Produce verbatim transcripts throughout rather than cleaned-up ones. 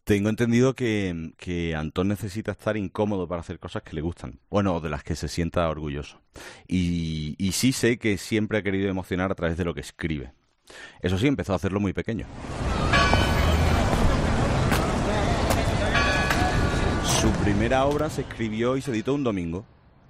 Tengo entendido que, que Antón necesita estar incómodo para hacer cosas que le gustan. Bueno, o de las que se sienta orgulloso. Y, y sí sé que siempre ha querido emocionar a través de lo que escribe. Eso sí, empezó a hacerlo muy pequeño. Su primera obra se escribió y se editó un domingo.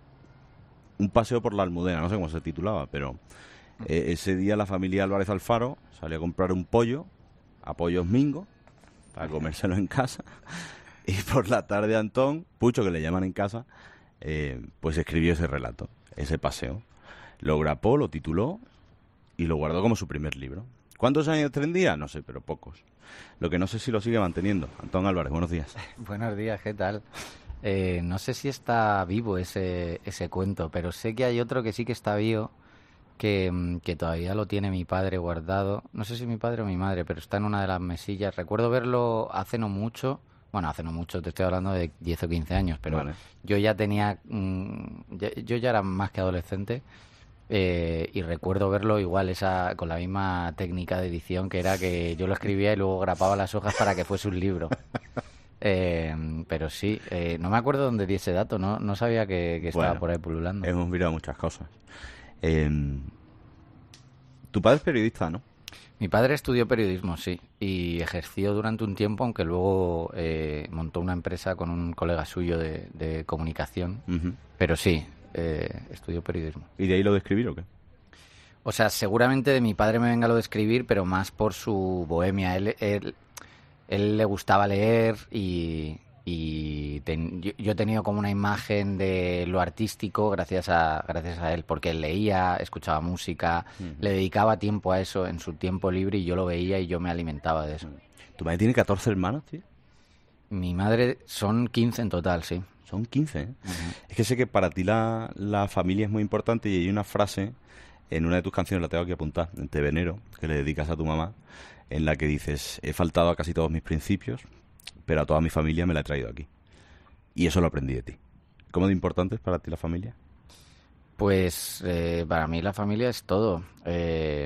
Un paseo por la Almudena, no sé cómo se titulaba, pero eh, ese día la familia Álvarez Alfaro salió a comprar un pollo, a Pollos Mingo, para comérselo en casa. Y por la tarde Antón, Pucho, que le llaman en casa, eh, pues escribió ese relato, ese paseo. Lo grapó, lo tituló y lo guardó como su primer libro. ¿Cuántos años tendría? No sé, pero pocos. Lo que no sé si lo sigue manteniendo. Antón Álvarez, buenos días. Buenos días, ¿qué tal? Eh, no sé si está vivo ese, ese cuento, pero sé que hay otro que sí que está vivo, que, mm, que todavía lo tiene mi padre guardado. No sé si mi padre o mi madre, pero está en una de las mesillas. Recuerdo verlo hace no mucho. Bueno, hace no mucho, te estoy hablando de diez o quince años, pero Vale. yo ya tenía... mm, ya- yo ya era más que adolescente. Eh, y recuerdo verlo igual esa con la misma técnica de edición, que era que yo lo escribía y luego grapaba las hojas para que fuese un libro. Eh, pero sí, eh, no me acuerdo dónde di ese dato, no, no sabía que, que estaba Bueno, por ahí pululando. hemos mirado muchas cosas. Eh, tu padre es periodista, ¿no? Mi padre estudió periodismo, sí, y ejerció durante un tiempo, aunque luego eh, montó una empresa con un colega suyo de, de comunicación. Ujú. Pero sí, eh, estudió periodismo. ¿Y de ahí lo de escribir o qué? O sea, seguramente de mi padre me venga lo de escribir, pero más por su bohemia. Él, él, él le gustaba leer y, y ten- yo, yo he tenido como una imagen de lo artístico gracias a, gracias a él, porque él leía, escuchaba música, Ujú. le dedicaba tiempo a eso en su tiempo libre y yo lo veía y yo me alimentaba de eso. ¿Tu madre tiene catorce hermanos, tío? Mi madre son quince en total, sí. Son quince, ¿eh? Ujú. Es que sé que para ti la, la familia es muy importante y hay una frase en una de tus canciones, la tengo aquí apuntada, en Te Venero, que le dedicas a tu mamá, en la que dices, he faltado a casi todos mis principios, pero a toda mi familia me la he traído aquí. Y eso lo aprendí de ti. ¿Cómo de importante es para ti la familia? Pues eh, para mí la familia es todo. Eh,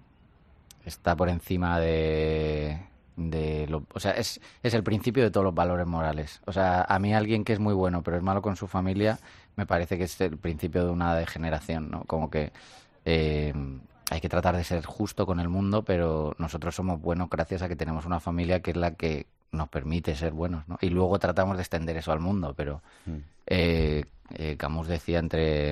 está por encima de, de lo, o sea, es, es el principio de todos los valores morales. O sea, a mí alguien que es muy bueno pero es malo con su familia, me parece que es el principio de una degeneración, ¿no? Como que eh, hay que tratar de ser justo con el mundo, pero nosotros somos buenos gracias a que tenemos una familia que es la que nos permite ser buenos, ¿no? Y luego tratamos de extender eso al mundo, pero Mm. eh, eh, Camus decía entre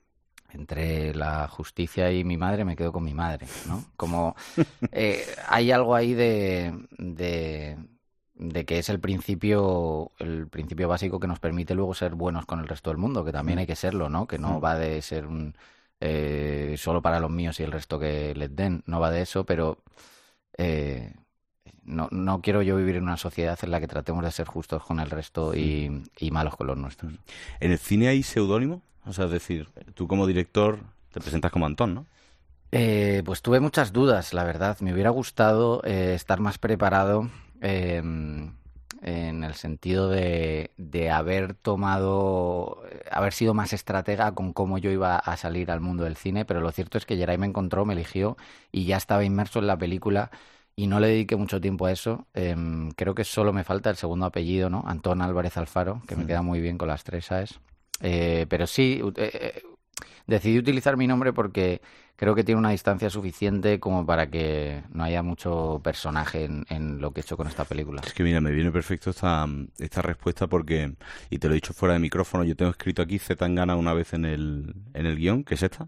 entre la justicia y mi madre me quedo con mi madre, ¿no? Como eh, hay algo ahí de, de, de que es el principio, el principio básico que nos permite luego ser buenos con el resto del mundo, que también Mm. hay que serlo, ¿no? Que no Mm. va de ser un eh, solo para los míos y el resto que les den, no va de eso, pero eh, no, no quiero yo vivir en una sociedad en la que tratemos de ser justos con el resto y, y malos con los nuestros. ¿En el cine hay seudónimo? O sea, es decir, tú como director te presentas como Antón, ¿no? Eh, pues tuve muchas dudas, la verdad. Me hubiera gustado eh, estar más preparado eh, en el sentido de, de haber tomado, eh, haber sido más estratega con cómo yo iba a salir al mundo del cine, pero lo cierto es que Geray me encontró, me eligió y ya estaba inmerso en la película y no le dediqué mucho tiempo a eso. Em, creo que solo me falta el segundo apellido, ¿no? Antón Álvarez Alfaro, que me Mm. queda muy bien con las tres A's. Eh, pero sí, ut- eh, eh, decidí utilizar mi nombre porque creo que tiene una distancia suficiente como para que no haya mucho personaje en, en lo que he hecho con esta película. Es que mira, me viene perfecto esta, esta respuesta porque, y te lo he dicho fuera de micrófono, yo tengo escrito aquí Z Tangana una vez en el, en el guión, que es esta.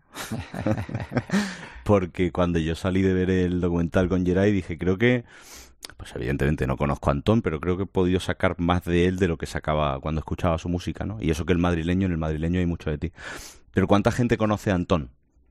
Porque cuando yo salí de ver el documental con Geray dije, creo que, pues evidentemente no conozco a Antón, pero creo que he podido sacar más de él de lo que sacaba cuando escuchaba su música, ¿no? Y eso que el madrileño, en el madrileño hay mucho de ti. Pero ¿cuánta gente conoce a Antón?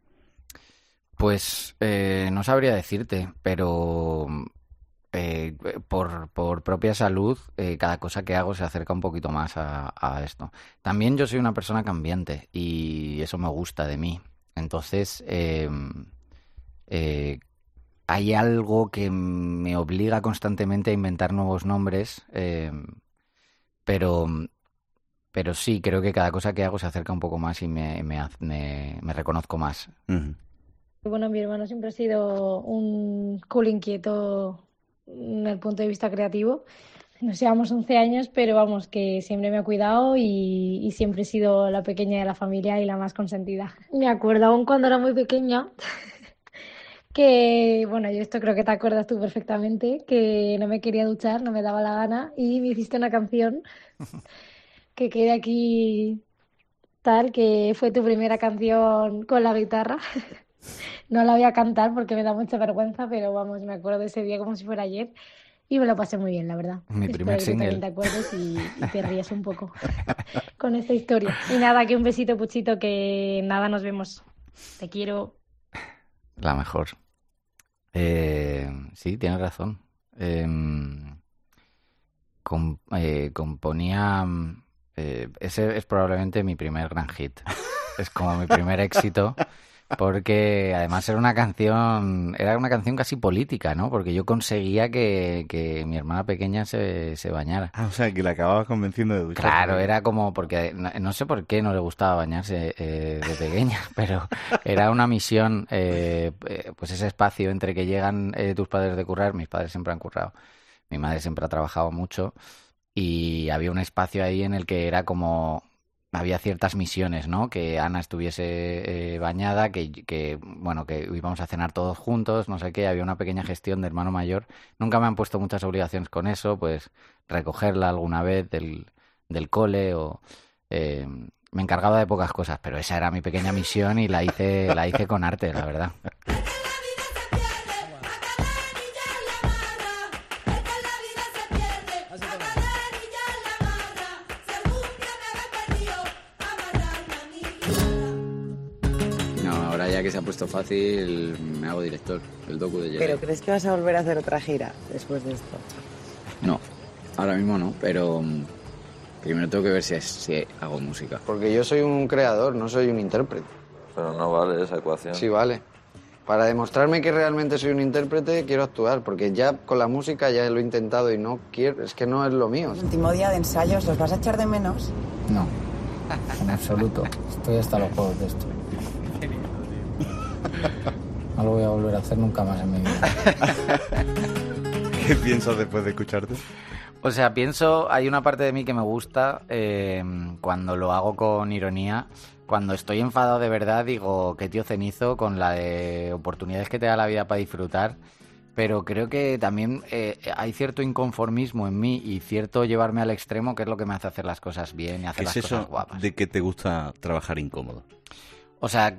Pues eh, no sabría decirte, pero eh, por, por propia salud, eh, cada cosa que hago se acerca un poquito más a, a esto. También yo soy una persona cambiante y eso me gusta de mí. Entonces, eh, eh, hay algo que me obliga constantemente a inventar nuevos nombres, eh, pero, pero sí, creo que cada cosa que hago se acerca un poco más y me, me, haz- me, me reconozco más. Ujú. Bueno, mi hermano siempre ha sido un cool inquieto en el punto de vista creativo. Nos llevamos once años, pero vamos, que siempre me ha cuidado y, y siempre he sido la pequeña de la familia y la más consentida. Me acuerdo aún cuando era muy pequeña, que, bueno, yo esto creo que te acuerdas tú perfectamente, que no me quería duchar, no me daba la gana y me hiciste una canción que quede aquí tal, que fue tu primera canción con la guitarra. No la voy a cantar porque me da mucha vergüenza, pero vamos, me acuerdo de ese día como si fuera ayer y me lo pasé muy bien, la verdad. Mi Espero primer que tú también te single. acuerdes y, y te rías un poco con esta historia. Y nada, que un besito, Puchito, que nada, nos vemos. Te quiero. La mejor. Eh, sí, tienes razón. Eh, com- eh, componía... eh, ese es probablemente mi primer gran hit. Es como mi primer éxito. Porque además era una canción, era una canción casi política, ¿no? Porque yo conseguía que, que mi hermana pequeña se, se bañara. Ah, o sea, que la acababas convenciendo de ducharse. Claro, era como, porque no, no sé por qué no le gustaba bañarse eh, de pequeña, pero era una misión, eh, eh, pues ese espacio entre que llegan eh, tus padres de currar, mis padres siempre han currado, mi madre siempre ha trabajado mucho, y había un espacio ahí en el que era como... Había ciertas misiones, ¿no? Que Ana estuviese eh, bañada, que, que, bueno, que íbamos a cenar todos juntos, no sé qué, había una pequeña gestión de hermano mayor. Nunca me han puesto muchas obligaciones con eso, pues recogerla alguna vez del, del cole o... eh, me encargaba de pocas cosas, pero esa era mi pequeña misión y la hice, la hice con arte, la verdad. Ya que se ha puesto fácil, me hago director, el docu de Jedi. ¿Pero crees que vas a volver a hacer otra gira después de esto? No, ahora mismo no, pero um, primero tengo que ver si, si hago música. Porque yo soy un creador, no soy un intérprete. Pero no vale esa ecuación. Sí, vale. Para demostrarme que realmente soy un intérprete, quiero actuar, porque ya con la música ya lo he intentado y no quiero, es que no es lo mío. El último día de ensayos, ¿los vas a echar de menos? No, en absoluto. Estoy hasta los juegos de esto. No lo voy a volver a hacer nunca más en mi vida. ¿Qué piensas después de escucharte? O sea, pienso, hay una parte de mí que me gusta eh, cuando lo hago con ironía. Cuando estoy enfadado de verdad digo, qué tío cenizo con la de oportunidades que te da la vida para disfrutar. Pero creo que también eh, hay cierto inconformismo en mí y cierto llevarme al extremo, que es lo que me hace hacer las cosas bien y hacer ¿Qué las es cosas eso guapas. de que te gusta trabajar incómodo? O sea,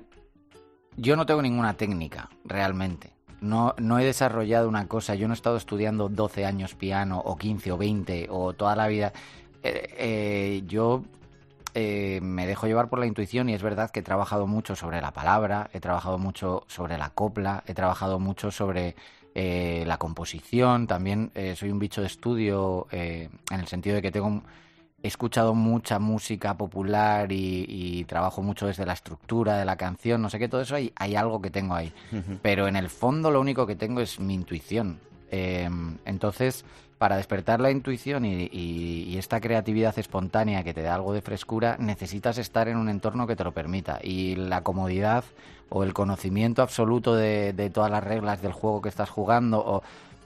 yo no tengo ninguna técnica, realmente. No, no he desarrollado una cosa. Yo no he estado estudiando doce años piano, o quince, o veinte, o toda la vida. Eh, eh, yo eh, me dejo llevar por la intuición y es verdad que he trabajado mucho sobre la palabra, he trabajado mucho sobre la copla, he trabajado mucho sobre eh, la composición. También eh, soy un bicho de estudio eh, en el sentido de que tengo... He escuchado mucha música popular y, y trabajo mucho desde la estructura de la canción, no sé qué, todo eso hay, hay algo que tengo ahí. Uh-huh. Pero en el fondo lo único que tengo es mi intuición. Eh, entonces, para despertar la intuición y, y, y esta creatividad espontánea que te da algo de frescura, necesitas estar en un entorno que te lo permita. Y la comodidad o el conocimiento absoluto de, de todas las reglas del juego que estás jugando o...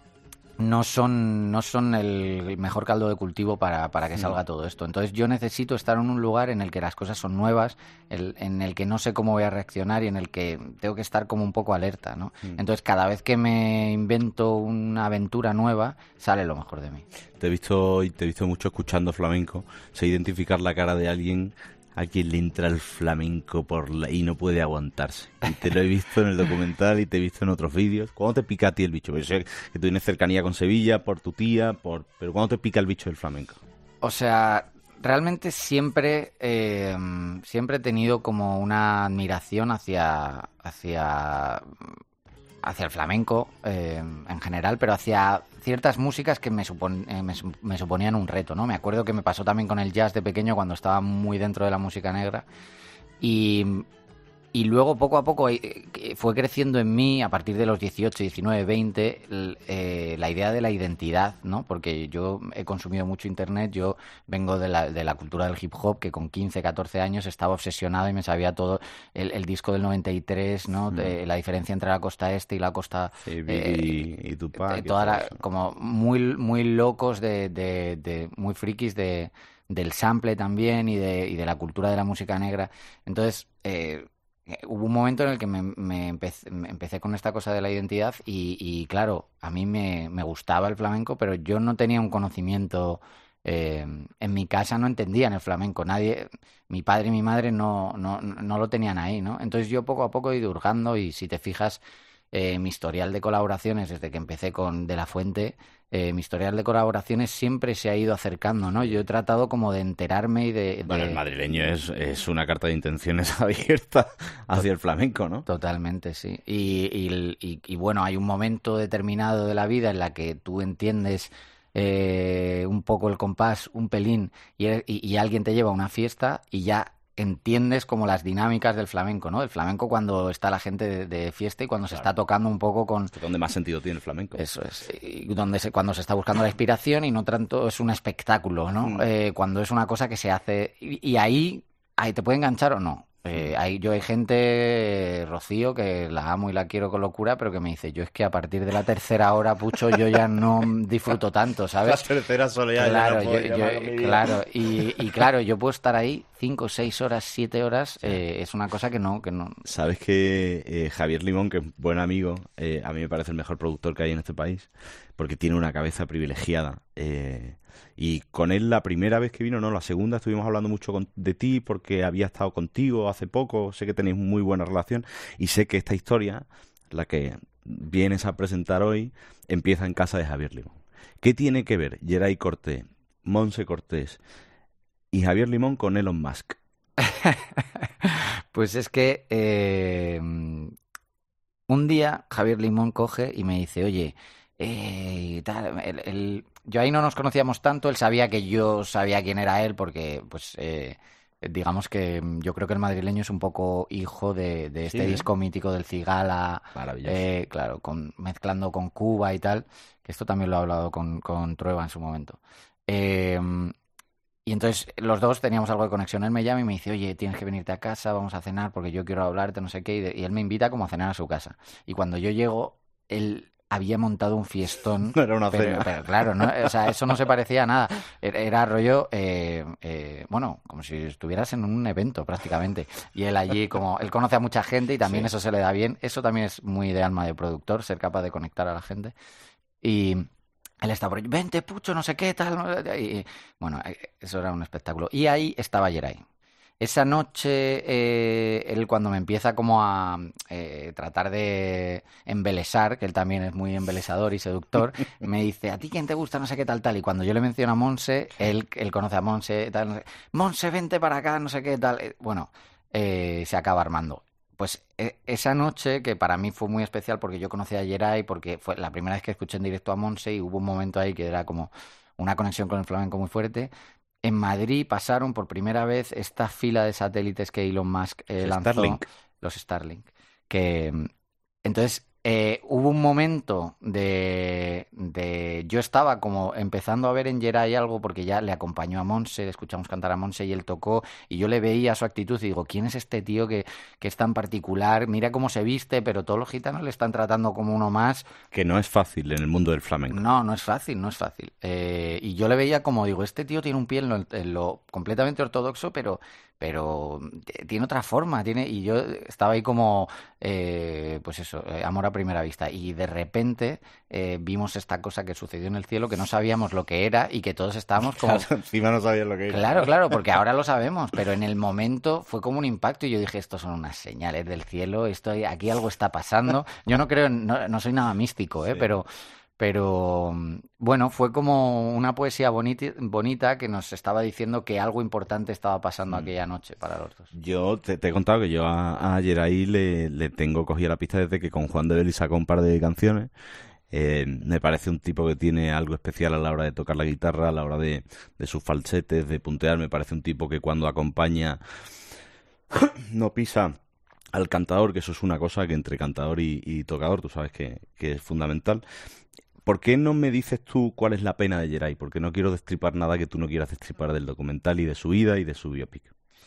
no son no son el mejor caldo de cultivo para, para que salga todo esto. Entonces yo necesito estar en un lugar en el que las cosas son nuevas, el, en el que no sé cómo voy a reaccionar y en el que tengo que estar como un poco alerta, ¿no? Mm. Entonces cada vez que me invento una aventura nueva, sale lo mejor de mí. Te he visto, y te he visto mucho escuchando flamenco. Sé identificar la cara de alguien a quien le entra el flamenco por la... y no puede aguantarse. Y te lo he visto en el documental y te he visto en otros vídeos. ¿Cuándo te pica a ti el bicho? Yo sé que tú tienes cercanía con Sevilla, por tu tía, por pero ¿cuándo te pica el bicho del flamenco? O sea, realmente siempre, eh, siempre he tenido como una admiración hacia, hacia, hacia el flamenco eh, en general, pero hacia ciertas músicas que me, supon, eh, me, me suponían un reto, ¿no? Me acuerdo que me pasó también con el jazz de pequeño cuando estaba muy dentro de la música negra y y luego poco a poco eh, fue creciendo en mí a partir de los dieciocho, diecinueve, veinte eh, la idea de la identidad, ¿no? Porque yo he consumido mucho internet, yo vengo de la, de la cultura del hip hop, que con quince, catorce años estaba obsesionado y me sabía todo el, el disco del noventa y tres, ¿no? Mm. De, la diferencia entre la costa este y la costa sí, eh, y, y Tupac, toda la, como muy muy locos de, de, de muy frikis de del sample también y de y de la cultura de la música negra. Entonces eh, hubo un momento en el que me, me, empecé, me empecé con esta cosa de la identidad y, y claro, a mí me, me gustaba el flamenco, pero yo no tenía un conocimiento, eh, en mi casa no entendían el flamenco, nadie, mi padre y mi madre no, no, no lo tenían ahí, ¿no? Entonces yo poco a poco he ido hurgando y si te fijas, eh, mi historial de colaboraciones desde que empecé con De La Fuente, eh, mi historial de colaboraciones siempre se ha ido acercando, ¿no? Yo he tratado como de enterarme y de... de... Bueno, el madrileño es, es una carta de intenciones abierta hacia el flamenco, ¿no? Totalmente, sí. Y, y, y, y bueno, hay un momento determinado de la vida en la que tú entiendes eh, un poco el compás, un pelín, y, y, y alguien te lleva a una fiesta y ya entiendes como las dinámicas del flamenco, ¿no? El flamenco cuando está la gente de, de fiesta y cuando claro. se está tocando un poco con... Donde más sentido tiene el flamenco. Eso es. Y donde se, cuando se está buscando la inspiración y no tanto es un espectáculo, ¿no? Mm. Eh, cuando es una cosa que se hace... Y, y ahí, ahí te puede enganchar o no. Eh, hay, yo hay gente, Rocío, que la amo y la quiero con locura, pero que me dice, yo es que a partir de la tercera hora, Pucho, yo ya no disfruto tanto, ¿sabes? La tercera solo ya, claro, ya no puedo yo, yo, claro, y, y claro, yo puedo estar ahí cinco, seis horas, siete horas, eh, es una cosa que no... que no. Sabes que eh, Javier Limón, que es buen amigo, eh, a mí me parece el mejor productor que hay en este país, porque tiene una cabeza privilegiada, eh, y con él la primera vez que vino, no, la segunda, estuvimos hablando mucho con, de ti porque había estado contigo hace poco, sé que tenéis muy buena relación y sé que esta historia, la que vienes a presentar hoy, empieza en casa de Javier Limón. ¿Qué tiene que ver Geray Cortés, Montse Cortés y Javier Limón con Elon Musk? Pues es que eh, un día Javier Limón coge y me dice, oye, eh, tal, el, el, yo ahí no nos conocíamos tanto, él sabía que yo sabía quién era él porque, pues, eh, digamos que yo creo que el madrileño es un poco hijo de, de este sí, disco mítico del Cigala, eh, claro, con, mezclando con Cuba y tal, que esto también lo he hablado con, con Trueba en su momento. Eh, y entonces los dos teníamos algo de conexión. Él me llama y me dice, oye, tienes que venirte a casa, vamos a cenar porque yo quiero hablarte, no sé qué, y, de, y él me invita como a cenar a su casa. Y cuando yo llego, él había montado un fiestón. No era una pero, cena. Pero claro, ¿no? O sea, eso no se parecía a nada. Era, era rollo, eh, eh, bueno, como si estuvieras en un evento prácticamente. Y él allí, como él conoce a mucha gente y también sí. eso se le da bien. Eso también es muy de alma de productor, ser capaz de conectar a la gente. Y él estaba por ahí, vente, Pucho, no sé qué, tal. Y, bueno, eso era un espectáculo. Y ahí estaba Geray. Esa noche, eh, él cuando me empieza como a eh, tratar de embelesar, que él también es muy embelesador y seductor, me dice, ¿a ti quién te gusta? No sé qué, tal, tal. Y cuando yo le menciono a Montse, él, él conoce a Montse, tal, no sé, Montse, vente para acá, no sé qué, tal. Bueno, eh, se acaba armando. Pues eh, esa noche, que para mí fue muy especial porque yo conocí a Geray, porque fue la primera vez que escuché en directo a Montse y hubo un momento ahí que era como una conexión con el flamenco muy fuerte. En Madrid pasaron por primera vez esta fila de satélites que Elon Musk eh, lanzó, Starlink. los Starlink, que entonces eh, hubo un momento de, de... Yo estaba como empezando a ver en Geray algo porque ya le acompañó a Montse, le escuchamos cantar a Montse y él tocó y yo le veía su actitud y digo, ¿quién es este tío que, que es tan particular? Mira cómo se viste, pero todos los gitanos le están tratando como uno más. Que no es fácil en el mundo del flamenco. No, no es fácil, no es fácil. Eh, y yo le veía como, digo, este tío tiene un pie en lo, en lo completamente ortodoxo, pero... pero tiene otra forma, tiene y yo estaba ahí como, eh, pues eso, eh, amor a primera vista, y de repente eh, vimos esta cosa que sucedió en el cielo, que no sabíamos lo que era y que todos estábamos como... Claro, encima no sabías lo que era. Claro, claro, porque ahora lo sabemos, pero en el momento fue como un impacto y yo dije, estos son unas señales del cielo, esto, aquí algo está pasando. Yo no creo, no, no soy nada místico, ¿eh? Sí. pero... Pero, bueno, fue como una poesía bonita, bonita que nos estaba diciendo que algo importante estaba pasando mm. aquella noche para los dos. Yo te, te he contado que yo a, a Geray le, le tengo cogida la pista desde que con Juan de Beli sacó un par de canciones. Eh, me parece un tipo que tiene algo especial a la hora de tocar la guitarra, a la hora de, de sus falsetes, de puntear. Me parece un tipo que cuando acompaña no pisa al cantador, que eso es una cosa que entre cantador y, y tocador, tú sabes que, que es fundamental. ¿Por qué no me dices tú cuál es la pena de Geray? Porque no quiero destripar nada que tú no quieras destripar del documental y de su vida y de su biopic.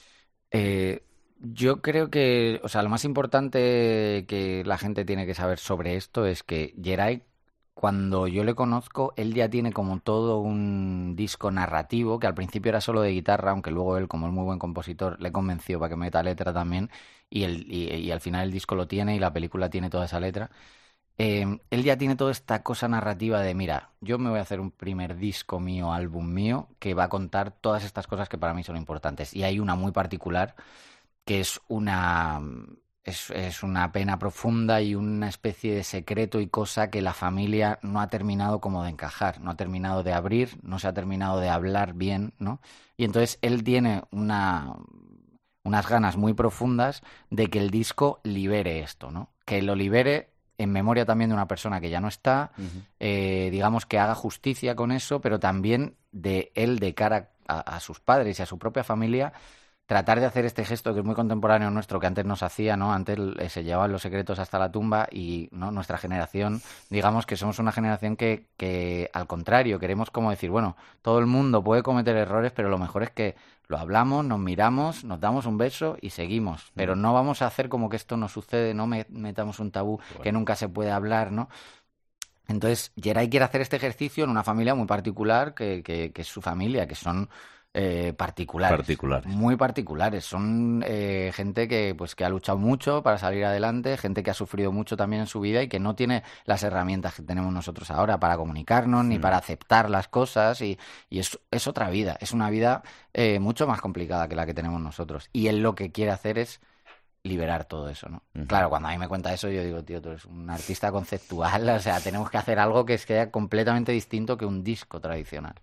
Eh, yo creo que, o sea, lo más importante que la gente tiene que saber sobre esto es que Geray, cuando yo le conozco, él ya tiene como todo un disco narrativo, que al principio era solo de guitarra, aunque luego él, como es muy buen compositor, le convenció para que meta letra también, y, el, y, y al final el disco lo tiene y la película tiene toda esa letra. Eh, él ya tiene toda esta cosa narrativa de, mira, yo me voy a hacer un primer disco mío, álbum mío, que va a contar todas estas cosas que para mí son importantes. Y hay una muy particular, que es una... Es, es una pena profunda y una especie de secreto y cosa que la familia no ha terminado como de encajar, no ha terminado de abrir, no se ha terminado de hablar bien, ¿no? Y entonces él tiene una, unas ganas muy profundas de que el disco libere esto, ¿no? Que lo libere en memoria también de una persona que ya no está, uh-huh. eh, digamos que haga justicia con eso, pero también de él de cara a, a sus padres y a su propia familia, tratar de hacer este gesto que es muy contemporáneo nuestro, que antes nos hacía, ¿no? Antes eh, se llevaban los secretos hasta la tumba y, ¿no? Nuestra generación, digamos que somos una generación que, que, al contrario, queremos como decir, bueno, todo el mundo puede cometer errores, pero lo mejor es que lo hablamos, nos miramos, nos damos un beso y seguimos. Pero no vamos a hacer como que esto no sucede, no metamos un tabú bueno. que nunca se puede hablar, ¿no? Entonces, Geray quiere hacer este ejercicio en una familia muy particular, que, que, que es su familia, que son... Eh, particulares, particulares, muy particulares. Son eh, gente que, pues, que ha luchado mucho para salir adelante, gente que ha sufrido mucho también en su vida y que no tiene las herramientas que tenemos nosotros ahora para comunicarnos, mm. ni para aceptar las cosas y, y es, es otra vida, es una vida eh, mucho más complicada que la que tenemos nosotros. Y él lo que quiere hacer es liberar todo eso, ¿no? Uh-huh. Claro, cuando a mí me cuenta eso, yo digo, tío, tú eres un artista conceptual, o sea, tenemos que hacer algo que sea completamente distinto que un disco tradicional.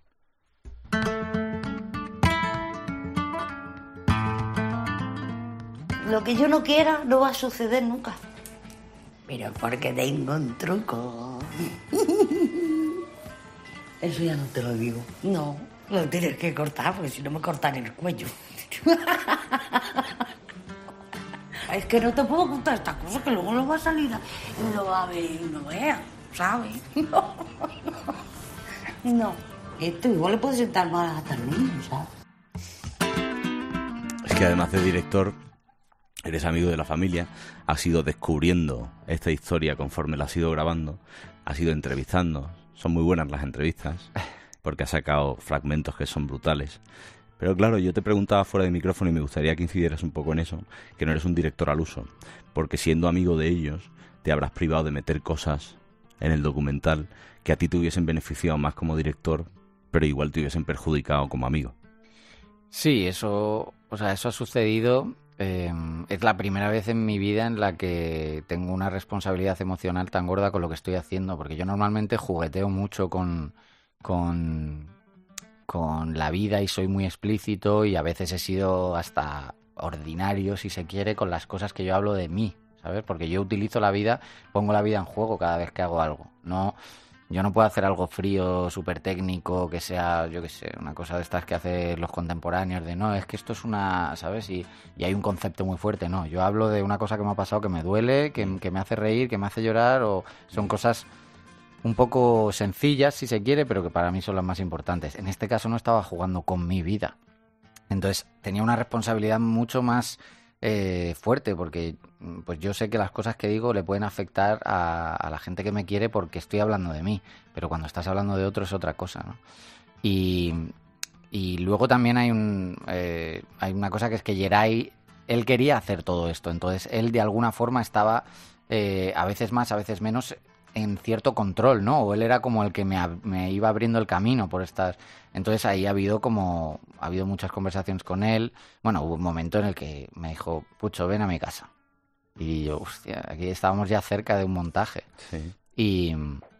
Lo que yo no quiera no va a suceder nunca. Pero porque tengo un truco. Eso ya no te lo digo. No, lo tienes que cortar, porque si no me cortan el cuello. Es que no te puedo contar esta cosa, que luego lo va a salir y lo va a ver y no vea, ¿sabes? No, no. Esto igual le puede sentar mal hasta el niño, ¿sabes? Es que además de director... Eres amigo de la familia, has ido descubriendo esta historia conforme la has ido grabando, has ido entrevistando. Son muy buenas las entrevistas, porque has sacado fragmentos que son brutales. Pero claro, yo te preguntaba fuera de micrófono y me gustaría que incidieras un poco en eso, que no eres un director al uso, porque siendo amigo de ellos, te habrás privado de meter cosas en el documental que a ti te hubiesen beneficiado más como director, pero igual te hubiesen perjudicado como amigo. Sí, eso, o sea, eso ha sucedido... Eh, es la primera vez en mi vida en la que tengo una responsabilidad emocional tan gorda con lo que estoy haciendo, porque yo normalmente jugueteo mucho con, con, con la vida y soy muy explícito y a veces he sido hasta ordinario, si se quiere, con las cosas que yo hablo de mí, ¿sabes? Porque yo utilizo la vida, pongo la vida en juego cada vez que hago algo, no... Yo no puedo hacer algo frío, súper técnico, que sea, yo qué sé, una cosa de estas que hacen los contemporáneos, de no, es que esto es una, ¿sabes? Y, y hay un concepto muy fuerte, no. Yo hablo de una cosa que me ha pasado que me duele, que, que me hace reír, que me hace llorar, o son cosas un poco sencillas, si se quiere, pero que para mí son las más importantes. En este caso no estaba jugando con mi vida. Entonces tenía una responsabilidad mucho más... Eh, fuerte, porque pues yo sé que las cosas que digo le pueden afectar a, a la gente que me quiere porque estoy hablando de mí, pero cuando estás hablando de otro es otra cosa, ¿no? Y, y luego también hay un eh, hay una cosa que es que Geray, él quería hacer todo esto, entonces él de alguna forma estaba eh, a veces más, a veces menos en cierto control, ¿no? O él era como el que me, me iba abriendo el camino por estas... Entonces ahí ha habido como... Ha habido muchas conversaciones con él. Bueno, hubo un momento en el que me dijo, Pucho, ven a mi casa. Y yo, hostia, aquí estábamos ya cerca de un montaje. Sí. Y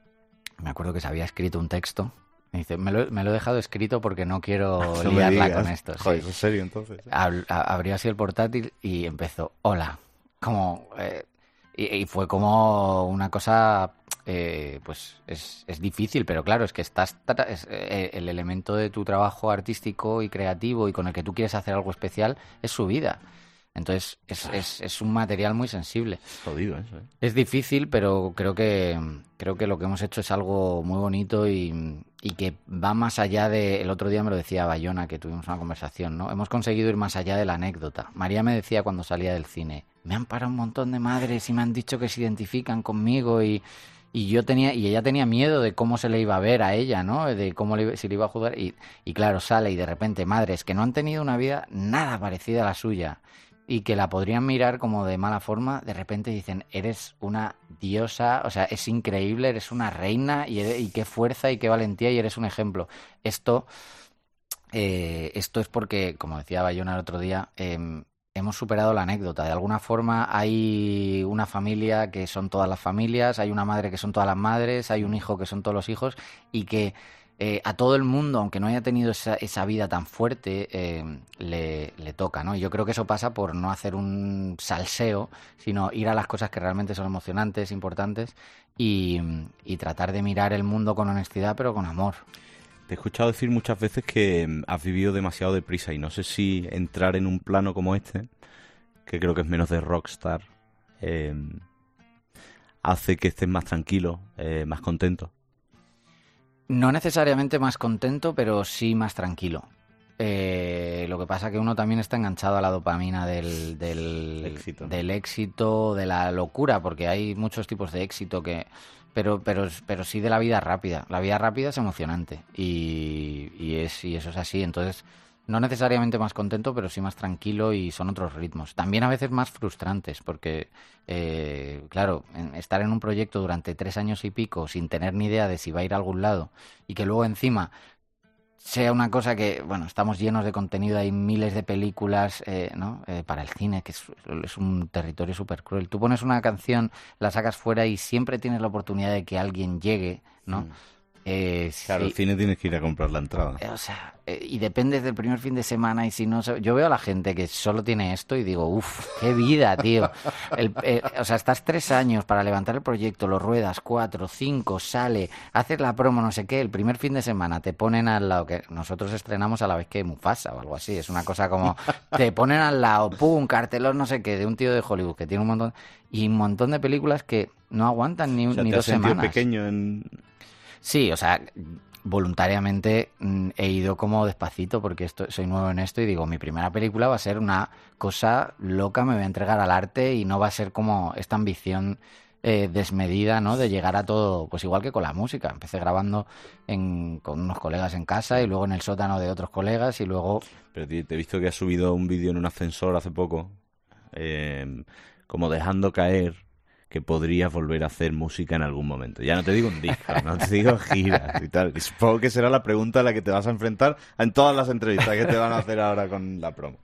me acuerdo que se había escrito un texto. Me dice, me lo, me lo he dejado escrito porque no quiero no liarla con esto. Joder, sí. ¿en serio entonces? Ab- abrió así el portátil y empezó, hola. Como... Eh, y, y fue como una cosa... Eh, pues es, es difícil, pero claro, es que estás es, eh, el elemento de tu trabajo artístico y creativo y con el que tú quieres hacer algo especial es su vida. Entonces es, es, es un material muy sensible. Jodido eso, ¿eh? Es difícil, pero creo que creo que lo que hemos hecho es algo muy bonito y, y que va más allá de... El otro día me lo decía Bayona, que tuvimos una conversación, ¿no? Hemos conseguido ir más allá de la anécdota. María me decía cuando salía del cine, me han parado un montón de madres y me han dicho que se identifican conmigo y... Y yo tenía, y ella tenía miedo de cómo se le iba a ver a ella, ¿no? De cómo le, si le iba a juzgar. Y, y claro, sale y de repente madres que no han tenido una vida nada parecida a la suya y que la podrían mirar como de mala forma, de repente dicen, eres una diosa, o sea, es increíble, eres una reina y, eres, y qué fuerza y qué valentía y eres un ejemplo. Esto, eh, esto es porque, como decía Bayona el otro día, eh, hemos superado la anécdota. De alguna forma hay una familia que son todas las familias, hay una madre que son todas las madres, hay un hijo que son todos los hijos y que eh, a todo el mundo, aunque no haya tenido esa, esa vida tan fuerte, eh, le, le toca, ¿no? Y yo creo que eso pasa por no hacer un salseo, sino ir a las cosas que realmente son emocionantes, importantes y, y tratar de mirar el mundo con honestidad pero con amor. Te he escuchado decir muchas veces que has vivido demasiado deprisa y no sé si entrar en un plano como este, que creo que es menos de rockstar, eh, hace que estés más tranquilo, eh, más contento. No necesariamente más contento, pero sí más tranquilo. Eh, lo que pasa es que uno también está enganchado a la dopamina del, del, éxito. del éxito, de la locura, porque hay muchos tipos de éxito que... Pero, pero, pero sí de la vida rápida. La vida rápida es emocionante y, y, es, y eso es así. Entonces, no necesariamente más contento, pero sí más tranquilo y son otros ritmos. También a veces más frustrantes, porque, eh, claro, en, estar en un proyecto durante tres años y pico sin tener ni idea de si va a ir a algún lado y que luego encima sea una cosa que, bueno, estamos llenos de contenido, hay miles de películas, eh, ¿no? Eh, para el cine, que es, es un territorio súper cruel. Tú pones una canción, la sacas fuera y siempre tienes la oportunidad de que alguien llegue, ¿no? Mm. Eh, claro, sí. al cine tienes que ir a comprar la entrada. Eh, o sea, eh, y dependes del primer fin de semana y si no... Yo veo a la gente que solo tiene esto y digo, uff, qué vida, tío. El, eh, o sea, estás tres años para levantar el proyecto, lo ruedas, cuatro, cinco, sale, haces la promo, no sé qué, el primer fin de semana te ponen al lado, que nosotros estrenamos a la vez que Mufasa o algo así, es una cosa como, te ponen al lado, pum, cartelón, no sé qué, de un tío de Hollywood que tiene un montón, y un montón de películas que no aguantan ni, o sea, ni ¿te dos has sentido semanas. Pequeño en... Sí, o sea, voluntariamente mmm, he ido como despacito porque esto, soy nuevo en esto y digo, mi primera película va a ser una cosa loca, me voy a entregar al arte y no va a ser como esta ambición eh, desmedida, ¿no? De llegar a todo, pues igual que con la música. Empecé grabando en, con unos colegas en casa y luego en el sótano de otros colegas y luego... Pero te, te he visto que has subido un vídeo en un ascensor hace poco, eh, como dejando caer que podrías volver a hacer música en algún momento. Ya no te digo un disco, no te digo giras y tal. Y supongo que será la pregunta a la que te vas a enfrentar en todas las entrevistas que te van a hacer ahora con la promo.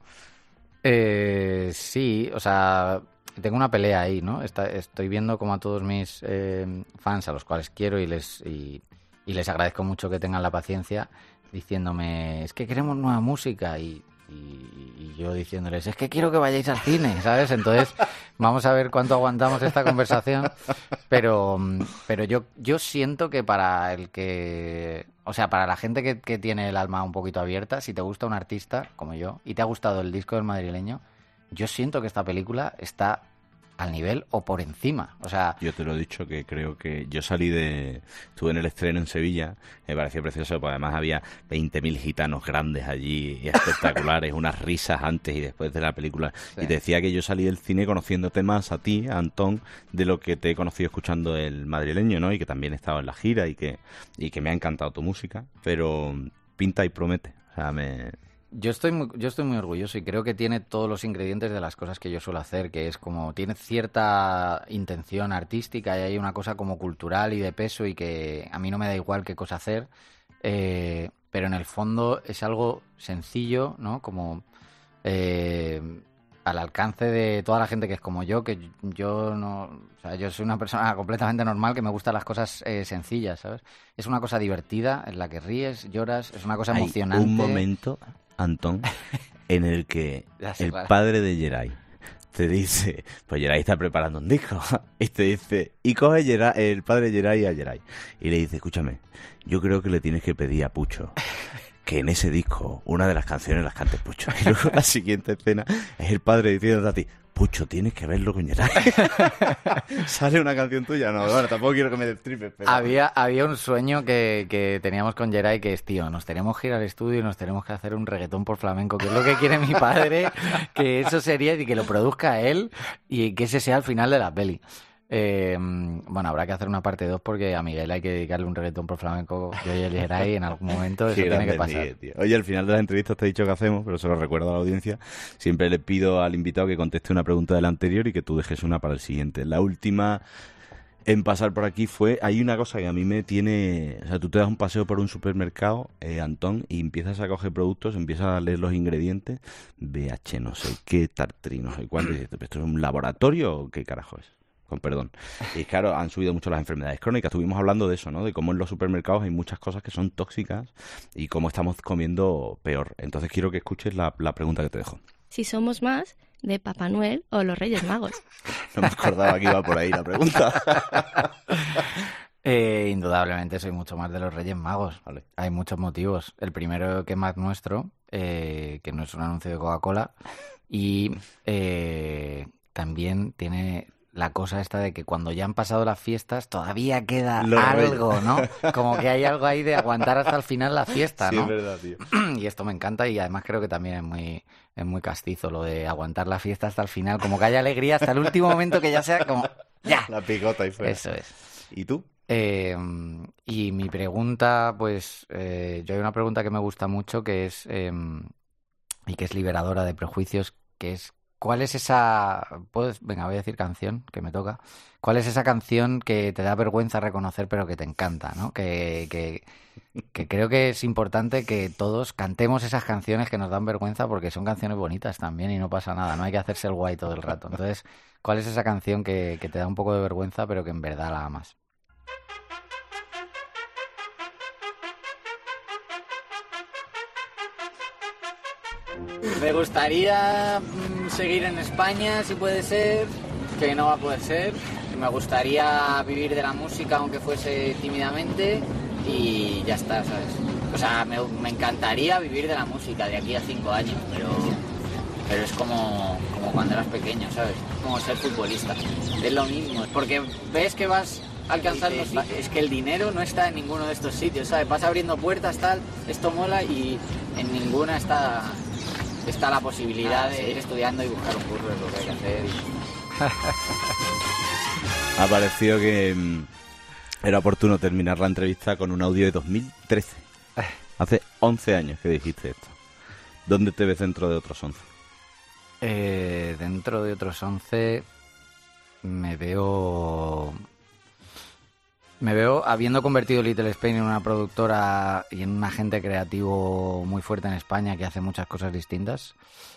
Eh, sí, o sea, tengo una pelea ahí, ¿no? Está, estoy viendo como a todos mis eh, fans, a los cuales quiero y les, y, y les agradezco mucho que tengan la paciencia, diciéndome, es que queremos nueva música y... Y, y yo diciéndoles, es que quiero que vayáis al cine, ¿sabes? Entonces, vamos a ver cuánto aguantamos esta conversación. Pero pero yo yo siento que para el que... O sea, para la gente que, que tiene el alma un poquito abierta, si te gusta un artista, como yo, y te ha gustado el disco del madrileño, yo siento que esta película está al nivel o por encima. O sea, yo te lo he dicho que creo que yo salí de... Estuve en el estreno en Sevilla, me pareció precioso, porque además había veinte mil gitanos grandes allí, y espectaculares, unas risas antes y después de la película. Sí. Y te decía que yo salí del cine conociéndote más a ti, a Antón, de lo que te he conocido escuchando el madrileño, ¿no? Y que también he estado en la gira y que, y que me ha encantado tu música, pero pinta y promete. O sea, me... Yo estoy muy, yo estoy muy orgulloso y creo que tiene todos los ingredientes de las cosas que yo suelo hacer, que es como, tiene cierta intención artística y hay una cosa como cultural y de peso y que a mí no me da igual qué cosa hacer, eh, pero en el fondo es algo sencillo, ¿no? Como eh, al alcance de toda la gente que es como yo, que yo no... O sea, yo soy una persona completamente normal que me gustan las cosas eh, sencillas, ¿sabes? Es una cosa divertida en la que ríes, lloras, es una cosa hay emocionante. Un momento... Antón, en el que el padre de Geray te dice, pues Geray está preparando un disco, y te dice, y coge Geray, el padre Geray a Geray, y le dice, escúchame, yo creo que le tienes que pedir a Pucho que en ese disco una de las canciones las cante Pucho. Y luego la siguiente escena es el padre diciéndote a ti, Pucho, tienes que verlo con Geray. ¿Sale una canción tuya? No, bueno, tampoco quiero que me destripes. Pero... Había, había un sueño que, que teníamos con Geray, que es, tío, nos tenemos que ir al estudio y nos tenemos que hacer un reggaetón por flamenco, que es lo que quiere mi padre, que eso sería, y que lo produzca él, y que ese sea el final de la peli. Eh, bueno, habrá que hacer una parte dos porque a Miguel hay que dedicarle un reggaetón por flamenco. Yo y el Geray en algún momento, eso Qué tiene que grande, pasar. tío, tío. Oye, al final de las entrevistas te he dicho que hacemos, pero se lo recuerdo a la audiencia. Siempre le pido al invitado que conteste una pregunta del anterior y que tú dejes una para el siguiente. La última en pasar por aquí fue, hay una cosa que a mí me tiene, o sea, tú te das un paseo por un supermercado, eh, Antón, y empiezas a coger productos, empiezas a leer los ingredientes, B H no sé qué, Tartri, no sé cuánto, y dices, ¿esto es un laboratorio o qué carajo es? Con perdón. Y claro, han subido mucho las enfermedades crónicas. Estuvimos hablando de eso, ¿no? De cómo en los supermercados hay muchas cosas que son tóxicas y cómo estamos comiendo peor. Entonces quiero que escuches la, la pregunta que te dejo. Si somos más de Papá Noel o los Reyes Magos. No me acordaba que iba por ahí la pregunta. Eh, indudablemente soy mucho más de los Reyes Magos. Vale. Hay muchos motivos. El primero, que es más nuestro, eh, que no es un anuncio de Coca-Cola. Y eh, también tiene la cosa esta de que cuando ya han pasado las fiestas todavía queda Los algo, ¿no? Como que hay algo ahí de aguantar hasta el final la fiesta, Sí, ¿no? es verdad, tío. Y esto me encanta, y además creo que también es muy, es muy castizo lo de aguantar la fiesta hasta el final. Como que haya alegría hasta el último momento, que ya sea como... ¡Ya! La picota ahí fuera. Eso es. ¿Y tú? Eh, y mi pregunta, pues, eh, yo hay una pregunta que me gusta mucho, que es, eh, y que es liberadora de prejuicios, que es, ¿cuál es esa, puedes, venga, voy a decir canción, que me toca, ¿cuál es esa canción que te da vergüenza reconocer pero que te encanta, ¿no? Que, que, que creo que es importante que todos cantemos esas canciones que nos dan vergüenza, porque son canciones bonitas también y no pasa nada, no hay que hacerse el guay todo el rato. Entonces, ¿cuál es esa canción que, que te da un poco de vergüenza pero que en verdad la amas? Me gustaría mm, seguir en España, si puede ser, que no va a poder ser. Me gustaría vivir de la música, aunque fuese tímidamente, y ya está, ¿sabes? O sea, me, me encantaría vivir de la música de aquí a cinco años, pero, pero es como, como cuando eras pequeño, ¿sabes? Como ser futbolista. Es lo mismo, porque ves que vas alcanzando... Es que el dinero no está en ninguno de estos sitios, ¿sabes? Vas abriendo puertas, tal, esto mola, y en ninguna está... está la posibilidad ah, de ¿sí? ir estudiando y buscar un curso, es lo que hay que hacer. Y... Ha parecido que mm, era oportuno terminar la entrevista con un audio de dos mil trece. Hace once años que dijiste esto. ¿Dónde te ves dentro de otros once? Eh, dentro de otros once me veo... Me veo habiendo convertido Little Spain en una productora y en un agente creativo muy fuerte en España que hace muchas cosas distintas,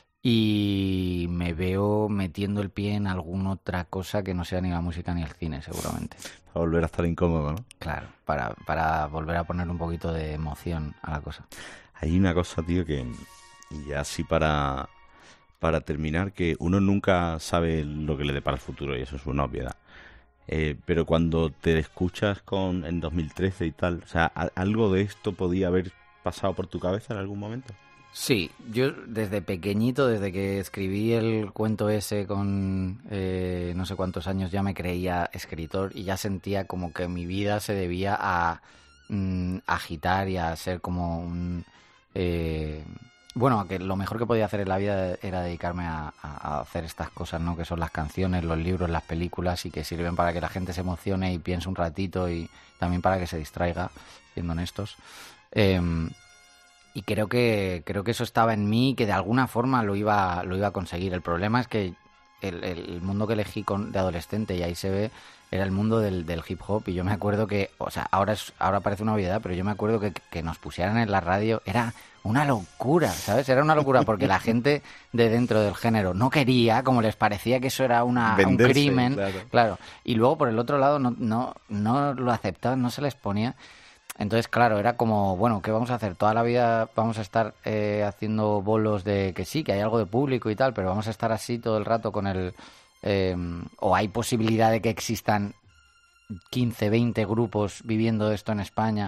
y me veo metiendo el pie en alguna otra cosa que no sea ni la música ni el cine, seguramente. Para volver a estar incómodo, ¿no? Claro, para, para volver a poner un poquito de emoción a la cosa. Hay una cosa, tío, que, y ya así para, para terminar, que uno nunca sabe lo que le depara el futuro, y eso es una obviedad. Eh, pero cuando te escuchas con en dos mil trece y tal, o sea, ¿algo de esto podía haber pasado por tu cabeza en algún momento? Sí, yo desde pequeñito, desde que escribí el cuento ese con eh, no sé cuántos años, ya me creía escritor y ya sentía como que mi vida se debía a mm, agitar y a ser como un... Eh, bueno, que lo mejor que podía hacer en la vida era dedicarme a, a hacer estas cosas, ¿no? Que son las canciones, los libros, las películas, y que sirven para que la gente se emocione y piense un ratito, y también para que se distraiga, siendo honestos. Eh, y creo que creo que eso estaba en mí, que de alguna forma lo iba lo iba a conseguir. El problema es que el, el mundo que elegí con, de adolescente, y ahí se ve, era el mundo del, del hip hop, y yo me acuerdo que, o sea, ahora es, ahora parece una obviedad, pero yo me acuerdo que, que nos pusieran en la radio, era una locura, ¿sabes? Era una locura porque la gente de dentro del género no quería, como les parecía que eso era una, Venderse, un crimen, claro. claro. Y luego por el otro lado no, no, no lo aceptaban, no se les ponía. Entonces, claro, era como, bueno, ¿qué vamos a hacer? Toda la vida vamos a estar eh, haciendo bolos de que sí, que hay algo de público y tal, pero vamos a estar así todo el rato con el... Eh, o hay posibilidad de que existan quince, veinte grupos viviendo esto en España.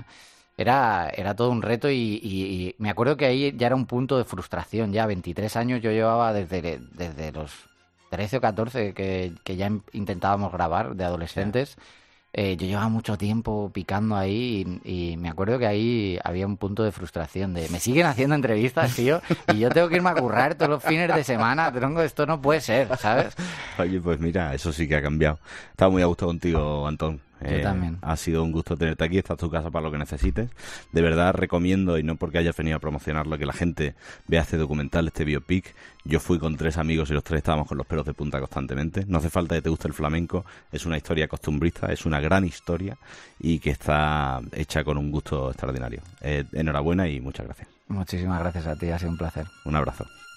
Era, era todo un reto y, y, y me acuerdo que ahí ya era un punto de frustración. Ya veintitrés años yo llevaba desde, desde los trece o catorce que, que ya intentábamos grabar de adolescentes. Eh, yo llevaba mucho tiempo picando ahí y, y me acuerdo que ahí había un punto de frustración de me siguen haciendo entrevistas, tío, y yo tengo que irme a currar todos los fines de semana, tronco, esto no puede ser, ¿sabes? Oye, pues mira, eso sí que ha cambiado. Estaba muy a gusto contigo, Antón. Yo eh, también. Ha sido un gusto tenerte aquí, esta es tu casa para lo que necesites. De verdad recomiendo, y no porque hayas venido a promocionarlo, que la gente vea este documental, este biopic. Yo fui con tres amigos y los tres estábamos con los pelos de punta constantemente. No hace falta que te guste el flamenco, es una historia costumbrista, es una gran historia y que está hecha con un gusto extraordinario. Eh, enhorabuena y muchas gracias. Muchísimas gracias a ti, ha sido un placer. Un abrazo.